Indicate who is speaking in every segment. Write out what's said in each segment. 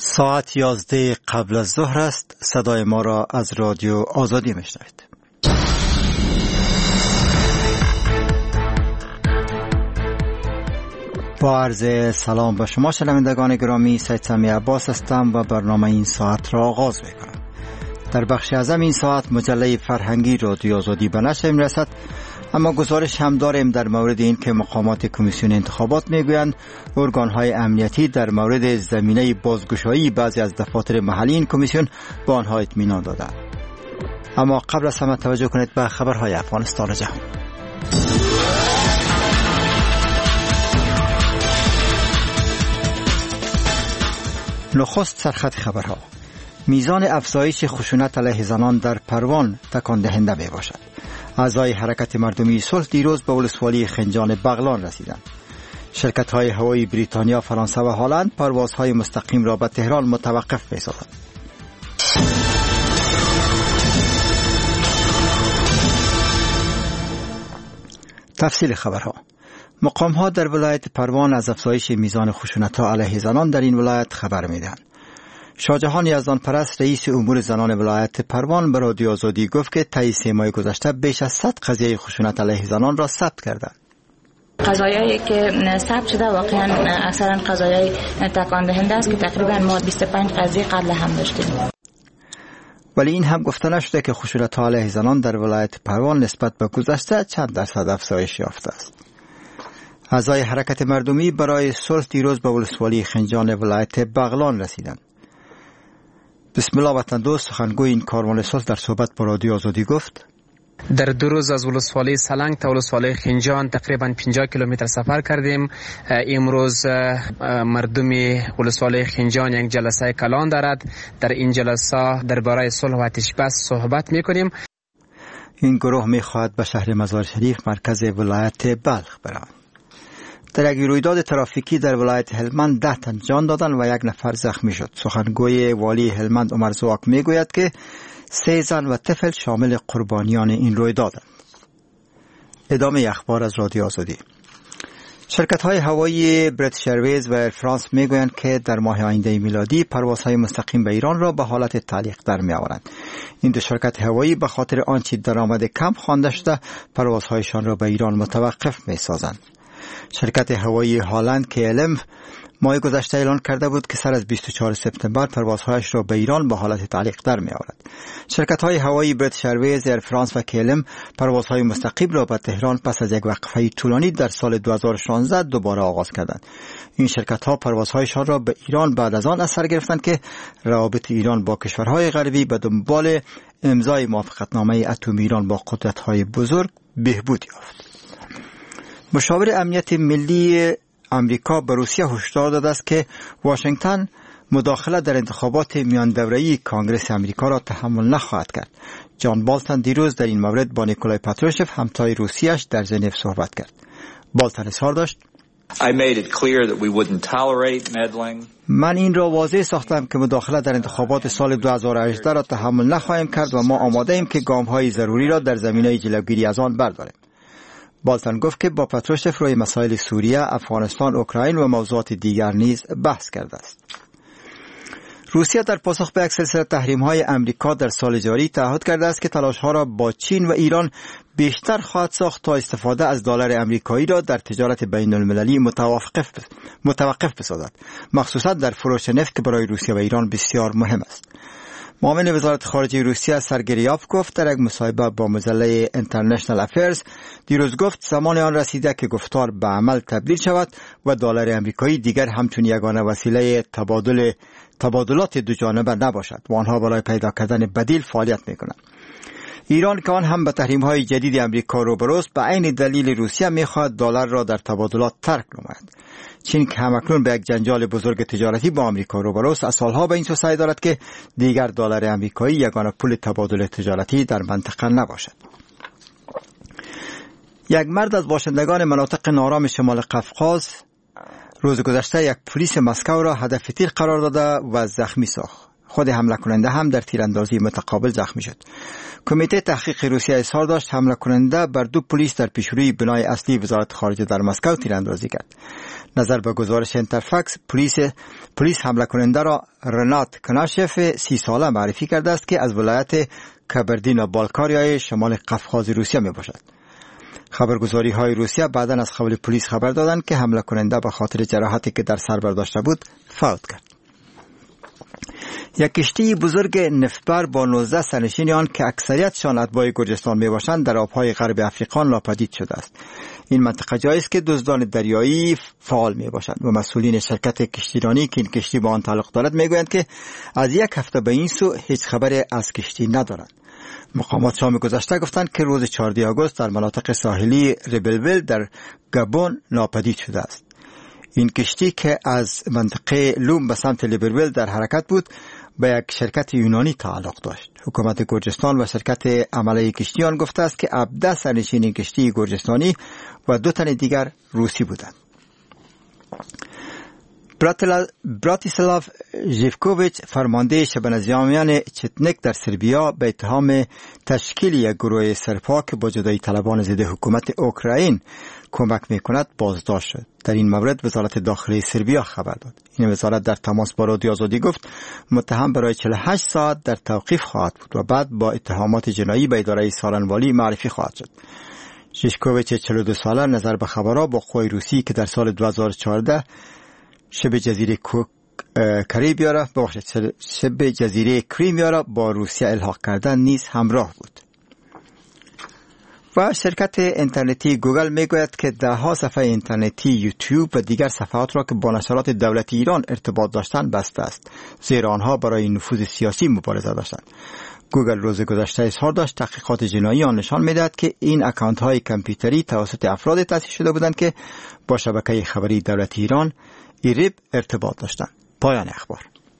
Speaker 1: ساعت 11 قبل از ظهر است. صدای ما را از رادیو آزادی میشنوید. با عرض سلام به شما شنوندگان گرامی، سید سمی عباس هستم و برنامه این ساعت را آغاز میکنم. در بخش اعظم این ساعت مجله فرهنگی رادیو آزادی به نشر میرسد، اما گزارش هم داریم در مورد این که مقامات کمیسیون انتخابات میگویند ارگان‌های امنیتی در مورد زمینه بازگشایی بعضی از دفاتر محلی این کمیسیون به آنها اطمینان دادند. اما قبل از همه توجه کنید به خبرهای افغانستان و جهان. نخست سرخط خبرها. میزان افزایش خشونت علیه زنان در پروان تکان دهنده می باشد. اعضای حرکت مردمی صلح دیروز به ولسوالی خنجان بغلان رسیدند. شرکت‌های هوایی بریتانیا، فرانسه و هلند پروازهای مستقیم را به تهران متوقف می‌سازند. تفصیل خبرها. مقام‌ها در ولایت پروان از افزایش میزان خشونت‌ها علیه زنان در این ولایت خبر می‌دهند. شاهجهان یزدان پرست رئیس امور زنان ولایت پروان به رادیو آزادی گفت که طی 3 ماه گذشته بیش از 100 قضیه خشونت علیه زنان را ثبت کردند.
Speaker 2: قضایایی که ثبت شده واقعا اکثرا قضایای تکان دهنده است که تقریبا ما 25 قضیه قبل هم داشتیم.
Speaker 1: ولی این هم گفته نشده که خشونت علیه زنان در ولایت پروان نسبت به گذشته چند درصد افزایش یافته است. اعضای حرکت مردمی برای صلح دیروز به ولسوالی خنجان ولایت بغلان رسیدند. بسم الله وطن دوست سخنگوی این کاروان صلح در صحبت با رادیو آزادی گفت:
Speaker 3: در 2 روز از ولسوالی سلنگ تا ولسوالی خنجان تقریبا 50 کیلومتر سفر کردیم. امروز مردم ولسوالی خنجان یک جلسه کلان دارد. در این جلسه درباره صلح و آتش بس صحبت می‌کنیم.
Speaker 1: این گروه می‌خواهد به شهر مزار شریف مرکز ولایت بلخ برود. در یک رویداد ترافیکی در ولایت هلمند 10 تن جان دادند و 1 نفر زخمی شد. سخنگوی والی هلمند عمر زواک میگوید که 3 زن و طفل شامل قربانیان این رویدادند. ادامه اخبار از رادیو آزادی. شرکت‌های هوایی بریتیش ایرویز و ایر فرانس میگویند که در ماه آینده میلادی پروازهای مستقیم به ایران را به حالت تعلیق در میآورند. این 2 شرکت هوایی به خاطر آنچه درآمد کم خوانده شده پروازهایشان را به ایران متوقف می‌سازند. شرکت هوایی هالند KLM ماه گذشته اعلان کرده بود که سر از 24 سپتامبر پروازهایش را به ایران به حالت تعلیق در می آورد. شرکت‌های هوایی بریتیش ایرویز، ایر فرانس و KLM پروازهای مستقیم را به تهران پس از یک وقفه طولانی در سال 2016 دوباره آغاز کردند. این شرکت‌ها پروازهایشان را به ایران بعد از آن از سر گرفتند که روابط ایران با کشورهای غربی به دنبال امضای موافقتنامه اتمی ایران با قدرت‌های بزرگ بهبود یافت. مشاور امنیت ملی امریکا به روسیه هشدار داده است که واشنگتن مداخله در انتخابات میان دوره‌ای کانگرس امریکا را تحمل نخواهد کرد. جان بالتن دیروز در این مورد با نیکولای پاتروشف همتای روسیه‌اش در ژنو صحبت کرد. بالتن اظهار داشت: من این را واضح ساختم که مداخله در انتخابات سال 2018 را تحمل نخواهیم کرد و ما آماده ایم که گام‌های ضروری را در زمینه جلوگیری از آن برداریم. بالتن گفت که با پاتروشف روی مسائل سوریه، افغانستان، اوکراین و موضوعات دیگر نیز بحث کرده است. روسیه در پاسخ به یک سلسله تحریم‌های امریکا در سال جاری تعهد کرده است که تلاش‌ها را با چین و ایران بیشتر خواهد ساخت تا استفاده از دلار امریکایی را در تجارت بین‌المللی متوقف بسازد، مخصوصا در فروش نفت که برای روسیه و ایران بسیار مهم است. معاون وزارت خارجه روسیه سرگریاف گفت در یک مصاحبه با مجله اینترنشنال افیرز دیروز گفت زمان آن رسیده که گفتار به عمل تبدیل شود و دلار امریکایی دیگر همچون یگانه وسیله تبادلات دو جانبه نباشد و آنها برای پیدا کردن بدیل فعالیت میکنند. ایران که آن هم به تحریم‌های جدید امریکا روبروست به عین دلیل روسیه میخواهد دلار را در تبادلات ترک نماید. چین که همکنون به یک جنجال بزرگ تجارتی با آمریکا روبروست از سالها به این سو سعی دارد که دیگر دلار امریکایی یگانه پول تبادل تجارتی در منطقه نباشد. یک مرد از باشندگان مناطق نارام شمال قفقاز روز گذشته یک پلیس مسکو را هدف تیر قرار داده و زخمی ساخت. خود حمله کننده هم در تیراندازی متقابل زخمی شد. کمیته تحقیق روسیه اظهار داشت حمله کننده بر 2 پلیس در پیشروی بنای اصلی وزارت خارجه در مسکو تیراندازی کرد. نظر به گزارش اینترفکس، پلیس حمله کننده را رنات کناشف 30 ساله معرفی کرده است که از ولایت کبردینا بالکاریای شمال قفقاز روسیه می باشد. خبرگزاری های روسیه بعداً از قول پلیس خبر دادند که حمله کننده به خاطر جراحتی که در سر برداشته بود فوت کرد. یک کشتی بزرگ نفتبر با 19 سرنشینان که اکثریتشان اتباع گرجستان می باشند در آبهای غرب افریقا ناپدید شده است. این منطقه جایی است که دزدان دریایی فعال می باشند و مسئولین شرکت کشتیرانی که این کشتی با آن تعلق دارد می گویند که از 1 هفته به این سو هیچ خبری از کشتی ندارند. مقامات شام گذشته گفتند که روز 14 آگوست در مناطق ساحلی ریبلویل در گابون ناپدید شده است. این کشتی که از منطقه لوم به سمت لیبرویل در حرکت بود به یک شرکت یونانی تعلق داشت. حکومت گرجستان و شرکت عمله کشتیان گفته است که 17 سرنشین کشتی گرجستانی و 2 تن دیگر روسی بودند. براتیسلاو ژیفکوویچ فرمانده شبه نظامیان چتنک در سربیا به اتهام تشکیل یک گروه سرپا که با جدایی طلبان ضد حکومت اوکراین کمک میکند بازداشت شد. در این مورد وزارت داخلی سربیا خبر داد. این وزارت در تماس با رادیو آزادی گفت متهم برای 48 ساعت در توقیف خواهد بود و بعد با اتهامات جنایی به اداره سالنوالی معرفی خواهد شد. ژیفکوویچ 42 ساله نظر به خبرها با قوای روسی که در سال 2014 شبه جزیره کریمیا را با روسیه الحاق کردن نیز همراه بود. و شرکت اینترنتی گوگل میگوید که 10 صفحه اینترنتی یوتیوب و دیگر صفحات را که با نشرات دولتی ایران ارتباط داشتند بسته است، زیرا آنها برای نفوذ سیاسی مبارزه داشتند. گوگل روز گذشته اظهار داشت تحقیقات جنایی آن نشان می‌دهد که این اکانت های کامپیوتری توسط افراد تأسیس شده بودند که با شبکه خبری دولتی ایران ایریب ارتباط داشتند. پایان اخبار.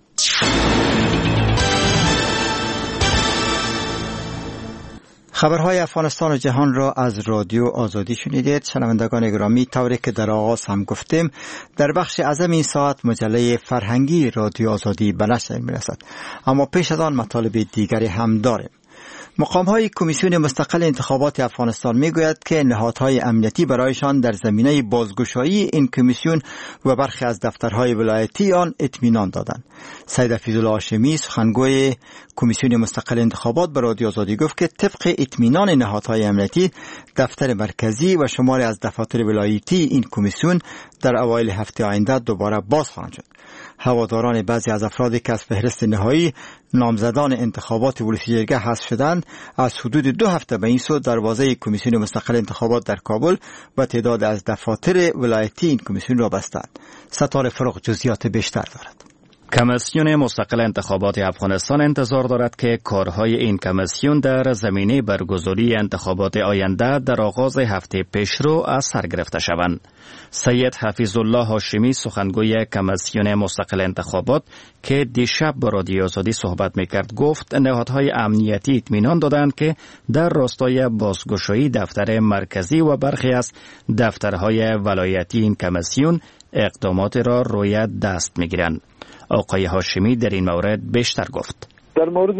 Speaker 1: خبرهای افغانستان و جهان را از رادیو آزادی شنیدید. شنوندگان گرامی، طوری که در آغاز هم گفتیم، در بخش اعظم این ساعت مجله فرهنگی رادیو آزادی به نشر می‌رسد. اما پیش از آن مطالب دیگری هم داریم. مقام‌های کمیسیون مستقل انتخابات افغانستان می‌گوید که نهادهای امنیتی برایشان در زمینه بازگشایی این کمیسیون و برخی از دفترهای ولایتی آن اطمینان دادند. سید حفیظالله هاشمی، سخنگوی کمیسیون مستقل انتخابات، به رادیو آزادی گفت که طبق اطمینان نهادهای امنیتی دفتر مرکزی و شماری از دفاتر ولایتی این کمیسیون در اوایل هفته آینده دوباره باز خواهند شد. هواداران بعضی از افرادی که از فهرست نهایی نامزدان انتخابات ولسی جرگه حذف شدند از حدود 2 هفته به این سو دروازه کمیسیون مستقل انتخابات در کابل و تعداد از دفاتر ولایتی این کمیسیون را بستند. ستاره فروغ جزئیات بیشتر دارد.
Speaker 4: کمیسیون مستقل انتخابات افغانستان انتظار دارد که کارهای این کمیسیون در زمینه برگزاری انتخابات آینده در آغاز هفته پیشرو از سر گرفته شوند. سید حفیظالله هاشمی، سخنگوی کمیسیون مستقل انتخابات که دیشب با رادیو آزادی صحبت میکرد، گفت نهادهای امنیتی اطمینان دادند که در راستای بازگشایی دفتر مرکزی و برخی از دفترهای ولایتی این کمیسیون اقدامات را روی دست میگیرند. آقای هاشمی در این مورد بیشتر گفت.
Speaker 5: در مورد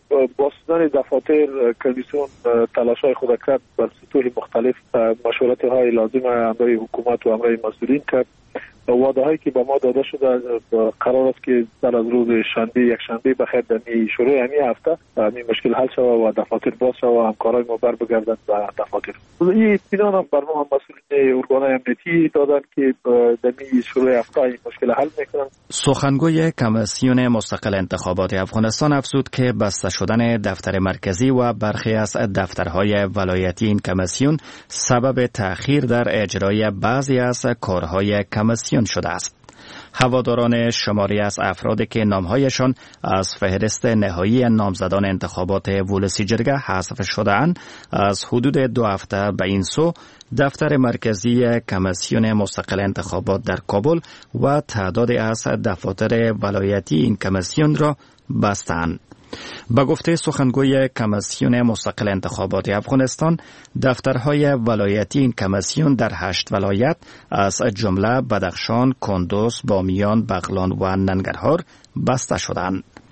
Speaker 5: بستن دفاتر کمیسیون تلاش‌های خود کرد، بر سطوح مختلف مشورت‌های لازم امرای حکومت و امرای مسئولین کرد. وعده‌هایی که به ما داده شده قرار است که در از روز شنبه یک شنبه بخیر در شروع همین هفته این مشکل حل شود و دفاتر باز شود و همکارای ما بر بگردند به دفاتر. این اطمینان هم بر ما مسئولین ارگان‌های امنیتی دادند که در شروع هفته این مشکل حل می‌کنند.
Speaker 4: سخنگوی کمیسیون مستقل انتخابات افغانستان افزود که بسته شدن دفتر مرکزی و برخی از دفترهای ولایتی این کمیسیون سبب تأخیر در اجرای بعضی از کارهای کمیسیون شده است. هواداران شماری از افرادی که نامهایشان از فهرست نهایی نامزدان انتخابات ولسی جرگه حذف شده‌اند از حدود 2 هفته به این سو دفتر مرکزی کمیسیون مستقل انتخابات در کابل و تعدادی از دفاتر ولایتی این کمیسیون را بستند. با گفته سخنگوی کمیسیون مستقل انتخابات افغانستان، دفترهای ولایتی این کمیسیون در 8 ولایت از جمله بدخشان، کندوز، بامیان، بغلان و ننگرهار بسته شدند.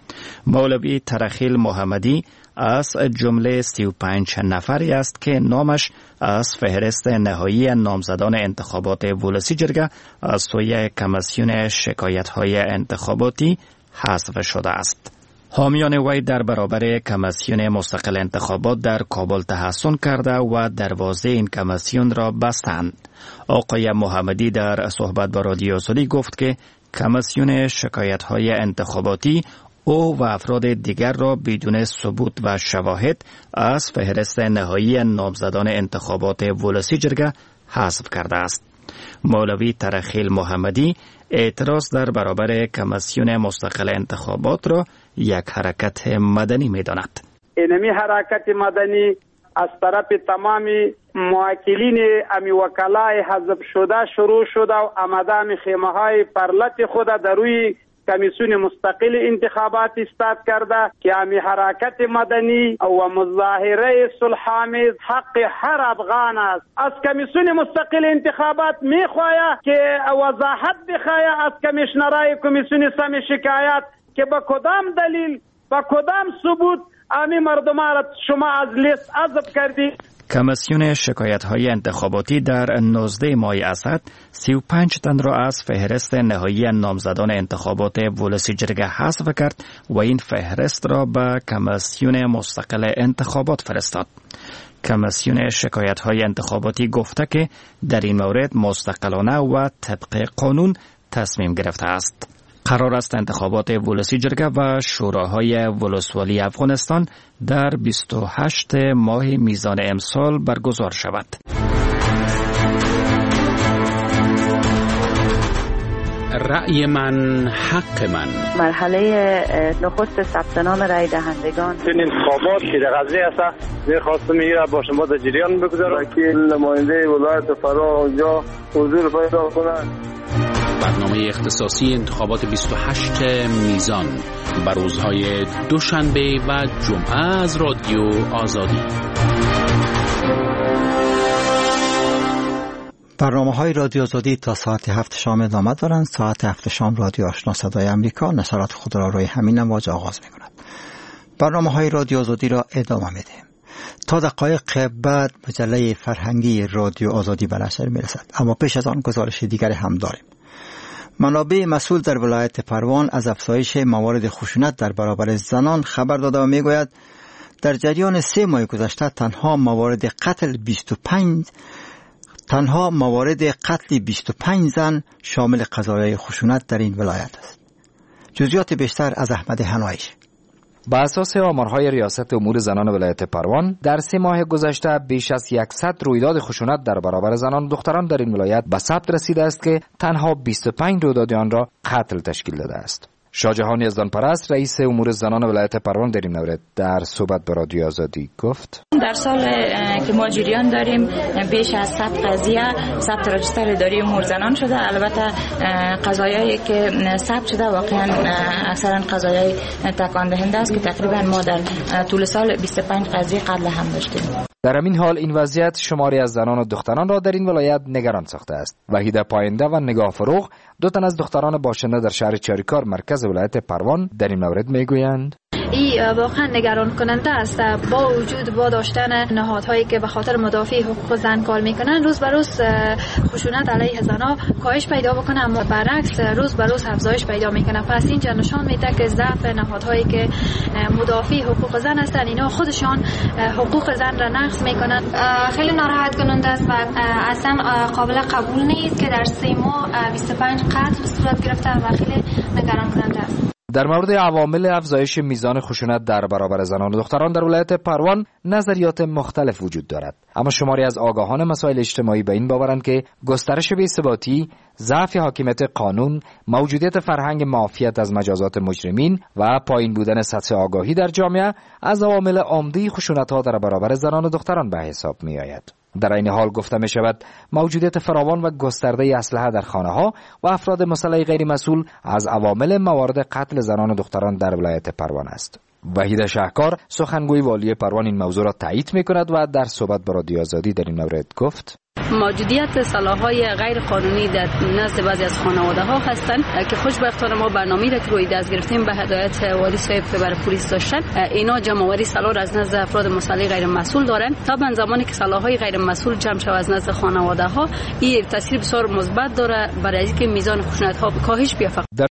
Speaker 4: مولوی ترخیل محمدی از جمله 35 نفری است که نامش از فهرست نهایی نامزدان انتخابات ولسی جرگه از سوی کمیسیون شکایت‌های انتخاباتی حذف شده است. حامیان وی در برابر کمیسیون مستقل انتخابات در کابل تحصن کرده و دروازه این کمیسیون را بستند. آقای محمدی در صحبت با رادیو آزادی گفت که کمیسیون شکایت‌های انتخاباتی او و افراد دیگر را بدون ثبوت و شواهد از فهرست نهایی نامزدان انتخابات ولسی جرگه حذف کرده است. مولوی ترخیل محمدی اعتراض در برابر کمیسیون مستقل انتخابات را یک حرکت مدنی می‌داند.
Speaker 6: اینمی حرکت مدنی از طرف تمام موکلین امی وکلای حذف شده شروع شده و آمدن خیمه‌های پرلط خود در روی کمیسیون مستقل انتخابات استاد کرده که امی حرکت مدنی و مظاهره صلح‌آمیز حق هر افغان است. از کمیسیون مستقل انتخابات میخواهد که وضاحت بخواهد از کمیشنرای کمیسیون سم شکایت که با کدام دلیل با کدام ثبوت امی مردم را شما از لیست حذف کردید.
Speaker 4: کمیسیون شکایت‌های انتخاباتی در 19 ماه اسد 35 تن را از فهرست نهایی نامزدان انتخابات ولسی جرگه حذف کرد و این فهرست را به کمیسیون مستقل انتخابات فرستاد. کمیسیون شکایت‌های انتخاباتی گفته که در این مورد مستقلانه و طبق قانون تصمیم گرفته است. قرار است انتخابات ولسی جرگه و شوراهای ولسوالی افغانستان در 28 ماه میزان امسال برگزار شود.
Speaker 7: رأی من حق من.
Speaker 8: مرحله نخست ثبت نام رای دهندگان.
Speaker 9: این انتخابات که در غزه است می‌خواستم میره با شما در جریان بگذارم که نماینده ولایت فرا اونجا حضور پیدا کنند.
Speaker 7: برنامه اختصاصی انتخابات 28 میزان بر روزهای دوشنبه و جمعه از رادیو آزادی.
Speaker 1: برنامه‌های رادیو آزادی تا ساعت 7 شام ادامه دارند. ساعت 7 شام رادیو آشنا صدای امریکا نشرات خود را روی همین امواج آغاز می‌کند. برنامه‌های رادیو آزادی را ادامه می‌دهیم. تا دقایق بعد مجله فرهنگی رادیو آزادی به نشر می‌رسد. اما پیش از آن گزارش دیگری هم داریم. منابع مسئول در ولایت پروان از افزایش موارد خشونت در برابر زنان خبر داده و میگوید در جریان 3 ماه گذشته تنها موارد قتل 25 زن شامل قضایای خشونت در این ولایت است. جزئیات بیشتر از احمد حنایش.
Speaker 10: با اساس آمارهای ریاست امور زنان ولایت پروان در 3 ماه گذشته بیش از 100 رویداد خشونت در برابر زنان و دختران در این ولایت به ثبت رسیده است که تنها 25 رویداد آن را قتل تشکیل داده است. شاهجهان یزدانپرست رئیس امور زنان ولایت پروان در این مورد در صحبت با رادیو آزادی گفت:
Speaker 2: در سال که ما جریان داریم بیش از 100 قضیه ثبت راجستر اداری امور زنان شده. البته قضایایی که ثبت شده واقعا اکثرا قضایای تکان دهنده است که تقریبا ما در طول سال 25 قضیه قتل هم داشتیم.
Speaker 10: در همین حال این وضعیت شماری از زنان و دختران را در این ولایت نگران ساخته است. وحیده پاینده و نگاه فروغ 2 تن از دختران باشنده در شهر چاریکار مرکز ولایت پروان در این مورد میگویند:
Speaker 11: این واقعا نگران کننده است. با وجود با داشتن نهادهایی که به خاطر مدافع حقوق زن کار میکنن روز به روز خشونت علیه زنها کاهش پیدا بکنه، اما برعکس روز به روز افزایش پیدا میکنه. پس اینجا نشان میده که ضعف نهادهایی که مدافع حقوق زن هستن اینا خودشان حقوق زن را نقض میکنن.
Speaker 12: خیلی ناراحت کننده است و اصلا قابل قبول نیست که در 3 ماه 25 قتل صورت گرفته و خیلی نگران کننده است.
Speaker 10: در مورد عوامل افزایش میزان خشونت در برابر زنان و دختران در ولایت پروان نظریات مختلف وجود دارد، اما شماری از آگاهان مسائل اجتماعی به این باورند که گسترش بی‌ثباتی، ضعف حاکمیت قانون، موجودیت فرهنگ معافیت از مجازات مجرمین و پایین بودن سطح آگاهی در جامعه از عوامل عمده خشونت‌ها در برابر زنان و دختران به حساب می‌آید. در این حال گفته می شود موجودیت فراوان و گسترده اسلحه در خانه ها و افراد مسلح غیر مسئول از عوامل موارد قتل زنان و دختران در ولایت پروان است. وحید شهکار سخنگوی والی پروان این موضوع را تایید می کند و در صحبت با رادیو آزادی در این مورد گفت:
Speaker 13: موجودیت سلاح‌های غیر قانونی در نزد بعضی از خانواده‌ها هستند که خوشبختانه ما برنامه‌ای را که روی دست گرفتیم به هدایت والی صاحب برای پلیس داشتن، اینا جمع‌آوری سلاح را از نزد افراد مسلح غیر مسئول دارند. طبعا زمانی که سلاح‌های غیر مسئول جمع شود از نزد خانواده‌ها، این تاثیر بسیار مثبت داره برای اینکه میزان خشونت‌ها کاهش بیافته.